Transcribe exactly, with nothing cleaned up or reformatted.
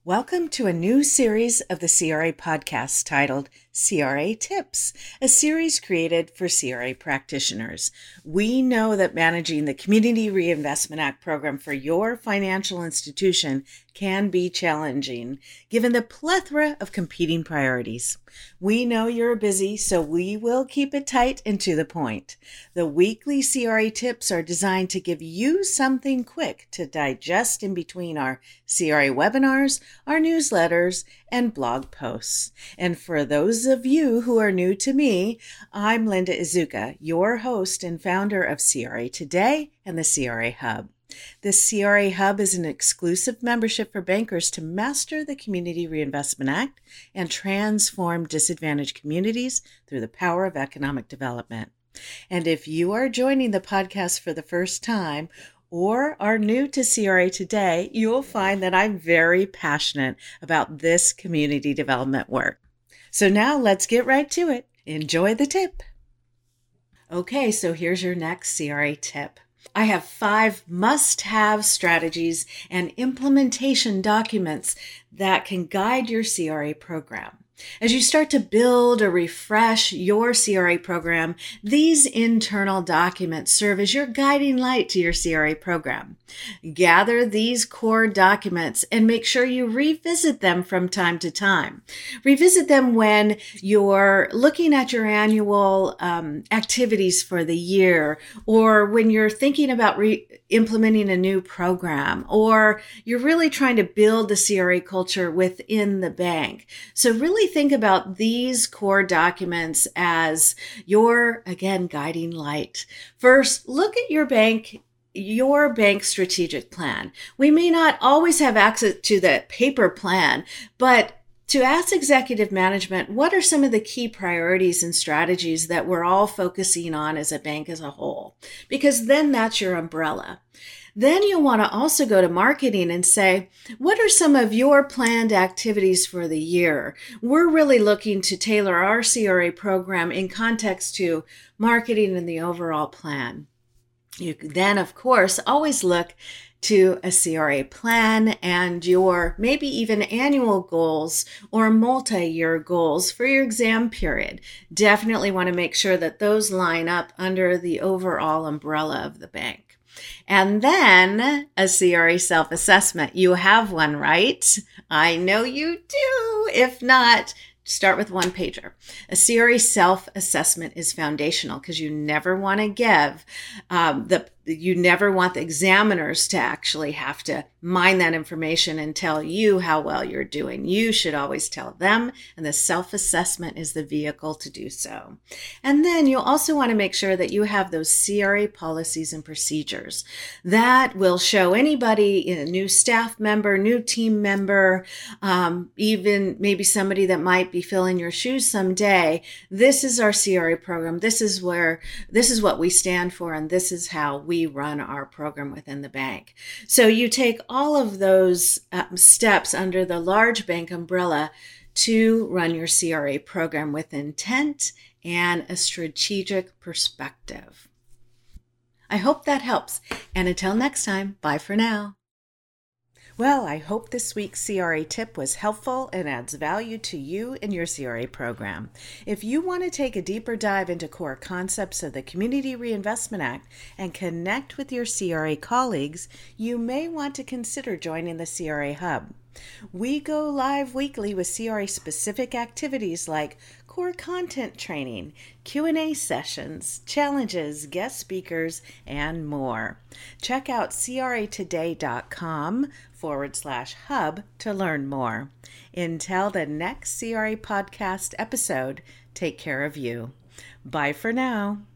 Welcome to a new series of the C R A podcast titled C R A Tips, a series created for C R A practitioners. We know that managing the Community Reinvestment Act program for your financial institution can be challenging, given the plethora of competing priorities. We know you're busy, so we will keep it tight and to the point. The weekly C R A tips are designed to give you something quick to digest in between our C R A webinars, our newsletters, and blog posts. And for those of you who are new to me, I'm Linda Izuka, your host and founder of C R A Today and the C R A Hub. The C R A Hub is an exclusive membership for bankers to master the Community Reinvestment Act and transform disadvantaged communities through the power of economic development. And if you are joining the podcast for the first time or are new to C R A Today, you'll find that I'm very passionate about this community development work. So now let's get right to it. Enjoy the tip. Okay, so here's your next C R A tip. I have five must-have strategies and implementation documents that can guide your C R A program. As you start to build or refresh your C R A program, these internal documents serve as your guiding light to your C R A program. Gather these core documents and make sure you revisit them from time to time. Revisit them when you're looking at your annual um, activities for the year, or when you're thinking about re- implementing a new program, or you're really trying to build the C R A culture within the bank. So really think about these core documents as your, again, guiding light. First, look at your bank your bank strategic plan. We may not always have access to the paper plan, but to ask executive management, what are some of the key priorities and strategies that we're all focusing on as a bank as a whole? Because then that's your umbrella. Then you'll want to also go to marketing and say, what are some of your planned activities for the year? We're really looking to tailor our C R A program in context to marketing and the overall plan. You then, of course, always look to a C R A plan and your maybe even annual goals or multi-year goals for your exam period. Definitely want to make sure that those line up under the overall umbrella of the bank. And then a C R A self-assessment. You have one, right? I know you do. If not, start with one pager. A C R A self-assessment is foundational because you never want to give um, the you never want the examiners to actually have to mine that information and tell you how well you're doing. You should always tell them, and the self-assessment is the vehicle to do so. And then you'll also want to make sure that you have those C R A policies and procedures that will show anybody, a new staff member, new team member, um, even maybe somebody that might be filling your shoes someday. This is our C R A program. This is where, this is what we stand for, and this is how we We run our program within the bank. So you take all of those um, steps under the large bank umbrella to run your C R A program with intent and a strategic perspective. I hope that helps. And until next time, bye for now. Well, I hope this week's C R A tip was helpful and adds value to you and your C R A program. If you want to take a deeper dive into core concepts of the Community Reinvestment Act and connect with your C R A colleagues, you may want to consider joining the C R A Hub. We go live weekly with C R A-specific activities like core content training, Q and A sessions, challenges, guest speakers, and more. Check out cratoday.com forward slash hub to learn more. Until the next C R A podcast episode, take care of you. Bye for now.